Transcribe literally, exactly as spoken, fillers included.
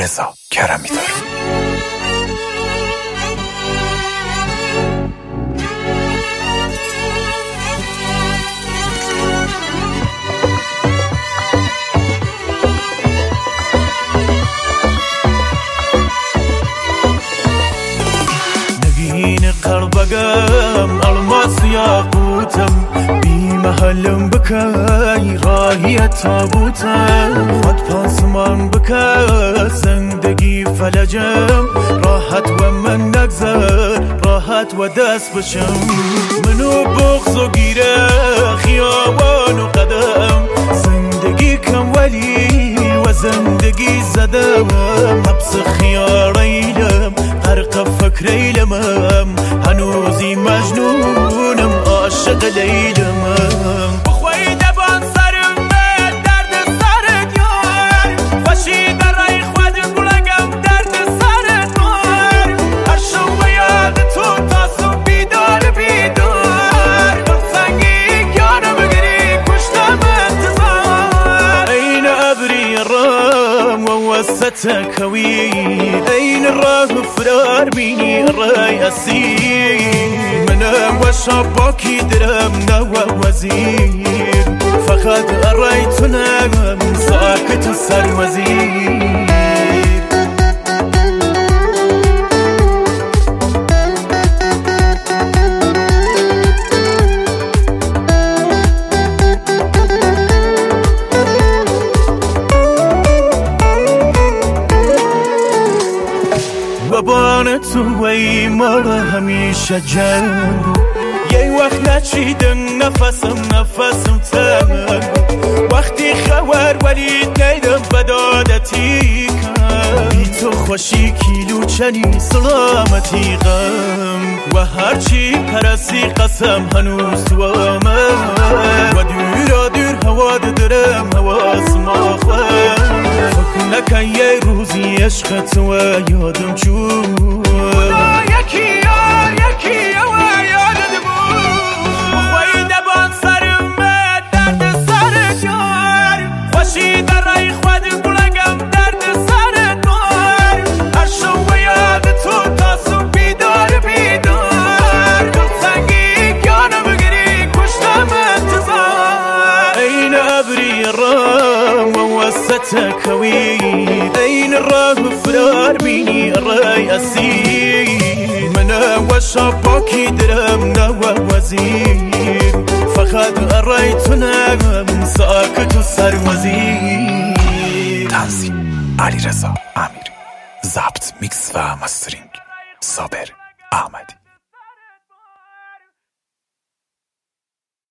رضا کرمی داره. نگین قربگم الماس یاقوتم بی محلم بکی راهی تابوتم خود پاسمان بکر زندگی فلجم راحت و من نگذر راحت و دست بشم منو بغض و گیره خیابان و قدم زندگی کم ولی و زندگی زدم حبس خیاريلم غرق فكريلم هنوزي مجنونم عاشق ليلم بخوي دبان سرم درد سرت یار فشی در رای خود بلنگم درد سرت یار هر شو یاد تو تاسو بیدار بیدار سنگی یارم بگیری کشتم انتظار این ابری رام و وستك هوي أين الراه فرار بيني الراي أسير منام وشباكي درمنا ووزير فخد الراي تنام ساكت السر وزير وبان تو ای مرا همیشه جنگ یه وقت نچیدن نفسم نفسم تنگ وقتی خبر ولید نیدم بدادتی کن بی تو خوشی کیلو چنی سلامتی غم و هرچی پرسی قسم هنوز تو آمد و دورا دور هوا درم هوا سماخم فکر نکن یه روزی عشق تو یادم چون یکی یا یکی یا یادت بود بخوایی دبان سرم درد سرت یار خوشی در رای خود بلنگم درد سرت یار هر شو یاد تو تاسو بیدار بیدار سنگی یانو بگیری کشتم انتظار این ابری رام و وستك هوي أين الراه فرار بيني الراي أسير منا وشباكي درمنا ووزير فخد الراي تنام ساكت السر وزير تنظیم علی رضا امیری، ضبط میکس و مسترینگ صابر احمدی.